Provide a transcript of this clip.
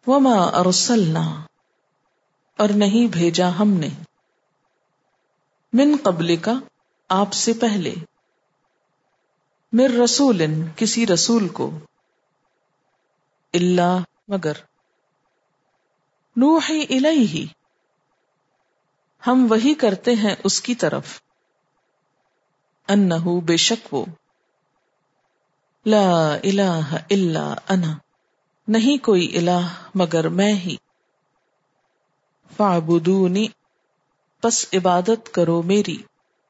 वमा अरसलना, और नहीं भेजा हमने, मिन क़ब्लिका, आपसे पहले, मिर रसूलिन, किसी रसूल को, इल्ला, मगर, नूही इलैहि, हम वही करते हैं उसकी तरफ, अन्नहु, बेशक वो, ला इलाहा इल्ला अना, नहीं कोई इलाह मगर मैं ही, फ़अबुदूनी, बस इबादत करो मेरी,